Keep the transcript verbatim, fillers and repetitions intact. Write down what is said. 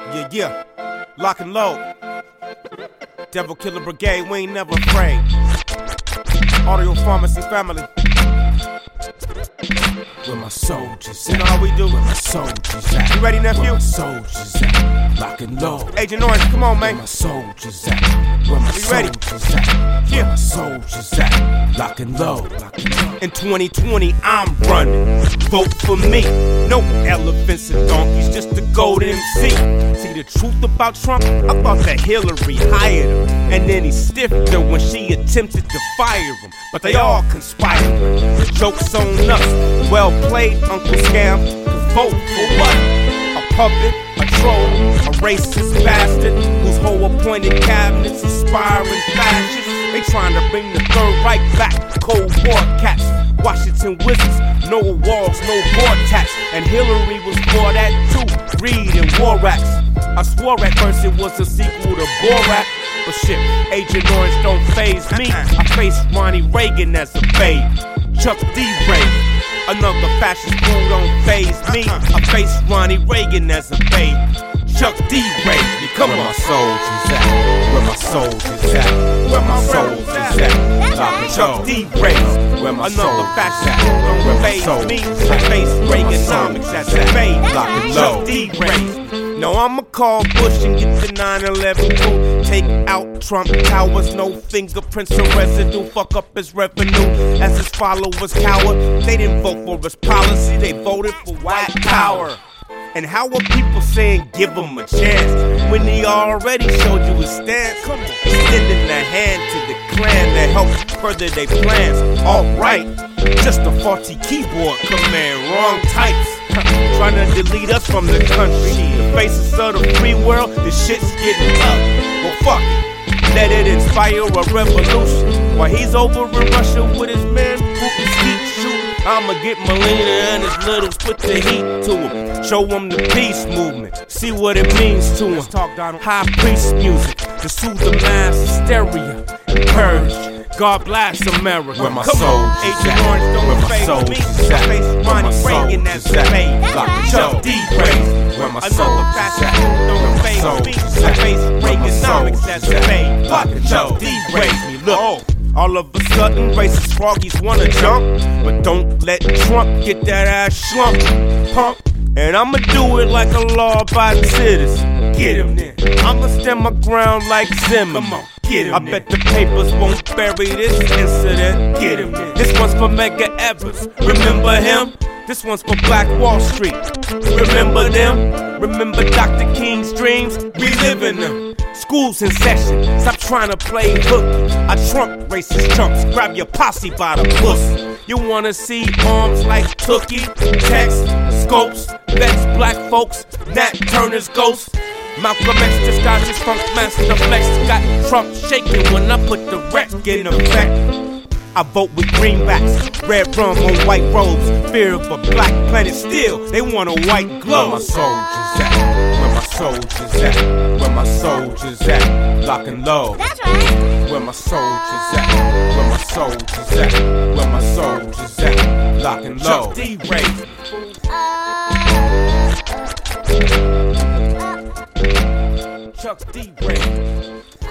Yeah, yeah, lock and load. Devil Killer Brigade, we ain't never afraid. Audio Pharmacy family. Where my soldiers at? You know how we do. Where my soldiers at? You ready, nephew? Where my soldiers at? Lock and load. Agent Orange, come on, man. Where my soldiers at? Where my We ready? soldiers at? Where my soldiers at? Lock and load. Lock and load. In twenty twenty, I'm running. Vote for me. No elephants and donkeys, just the gold M C. See the truth about Trump? I thought that Hillary hired him, and then he stiffed her when she attempted to fire him. But they all conspired. The joke's on us. Well played, Uncle Scam. Cause vote for what? A puppet, a troll, a racist bastard whose whole appointed cabinet's aspiring fascists. They trying to bring the third right back. Cold War cats, Washington Wizards, no walls, no vortex. And Hillary was for that too, Reed and Warax. I swore at first it was a sequel to Borat, but shit, Agent Orange don't faze me. I faced Ronnie Reagan as a babe, Chuck D. Ray. Another fascist fool don't faze me. I faced Ronnie Reagan as a babe, Chuck D. Ray. Come Where on, my soldiers at? Where my soldiers at? Where my soldiers at? Lock and Chuck load. D. Ray. Where my Another soldiers fascist at? fool Where don't my faze me. soldiers I at? faced Where my Reaganomics as soldiers a at? babe, Lock and Chuck load. D. Ray. No, I'ma call Bush and get the nine eleven crew. Take out Trump Towers, no fingerprints or residue. Fuck up his revenue as his followers cower. They didn't vote for his policy, they voted for white power. And how are people saying give him a chance when he already showed you his stance? Come on, extending the hand to the clan to help further their plans. Alright, just a faulty keyboard command, wrong types. Trying to delete us from the country. The faces of the free world, this shit's getting up. Well, fuck it. Let it inspire a revolution. While he's over in Russia with his man Putin's heat shoot, I'ma get Melina and his littles, put the heat to him. Show him the peace movement, see what it means to him. High priest music to soothe the mass hysteria. Purge. God bless America. Where my Come on, soldiers Agent at? Orange Where don't my faze me. soldiers I at? face Where Ronnie my Reagan as soldiers a at? babe. Lock and Chuck load. D. Ray. Where my Another soldiers fascist at? fool Where don't my faze me. soldiers I at? face Where my Reaganomics as a soldiers babe. at? Lock and Chuck load. D. Raised me. Look. All of a sudden, racist froggies wanna jump, but don't let Trump get that ass slumped, pump. And I'ma do it like a law-abiding citizen. Get him then. I'ma stand my ground like Zimmerman. Come on, get him. I bet the papers won't bury this incident. Get him then. This one's for Medgar Evers. Remember him? This one's for Black Wall Street. Remember them? Remember Doctor King's dreams? We live in them. School's in session. Stop trying to play hooky. I trump racist chumps. Grab your posse by the pussy. You wanna see arms like Tookie? Text, scopes, Vex, black folks, Nat Turner's ghost. Malcolm X just got his funk master flex. Got Trump shaking when I put the wreck in effect. I vote with greenbacks, red rum on white robes. Fear of a black planet still, they want a white glow. Where my soldiers at? Where my soldiers at? Where my soldiers at? Lock and load. That's right. Where my soldiers at? Where my soldiers at? Where my soldiers at? Lock and Chuck load. D. Ray. Uh, uh, uh, Chuck D. Ray.